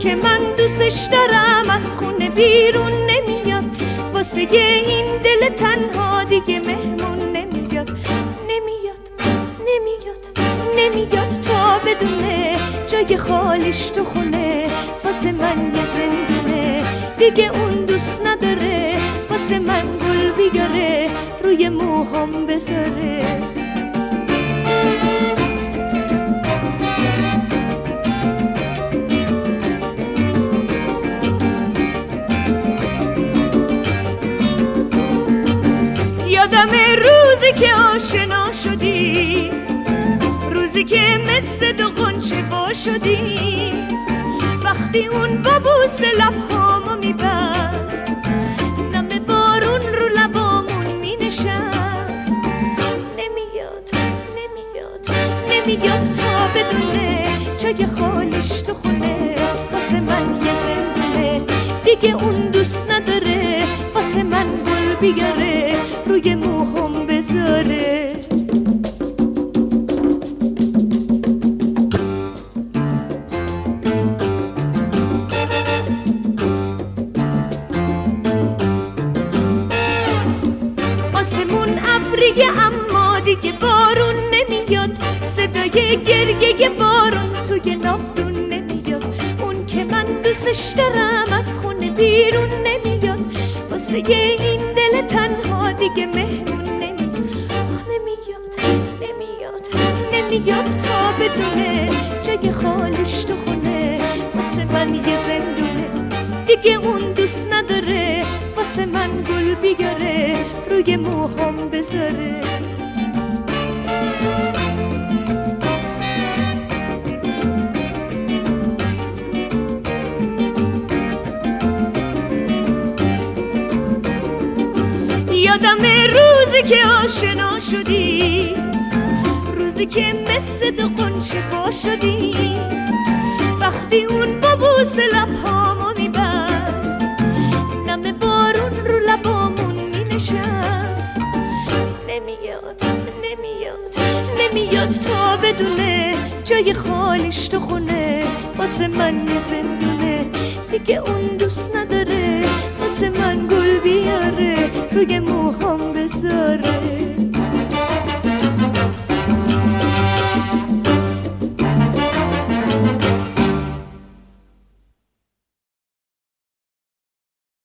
که من دوستش دارم از خونه بیرون نمیاد، واسه این دل تنها دیگه مهمون نمیاد. نمیاد تا بدونه جای خالیش تو خونه، واسه من یه زندونه دیگه اون دوست نداره، واسه من گل بیاره روی موهام بذاره. یادم روزی که آشنا شدی، روزی که مثل دو غنچه وا شدی، وقتی اون با بوس لبهامو میبست، نم بارون رو لبامون مینشست. نمیاد تا بدونه جای خالیش تو خونه، واسه من یه زندونه دیگه اون دوست نداره، واسه من گل بیاره روی موهام بذاره. آسمون ابریه اما دیگه بارون نمیاد، صدای گریه بارون توی ناودون نمیاد. اون که من دوستش دارم از خونه بیرون نمیاد، واسه این دل تنها دیگه مهمون نمیاد تا بدونه جای خالیش تو خونه، واسه من یه زندونه دیگه اون دوست نداره، واسه من گل بیاره روی موهام بذاره. یادم روزی که آشنا شدی، روزی که مثل دو غنچه وا شدی، وقتی اون با بوس لبهامو میبست، نم بارون رو لبامون مینشست. نمیاد تا بدونه جای خالیش تو خونه، واسه من یه زندونه دیگه اون دوست نداره، واسه من گل بیاره روی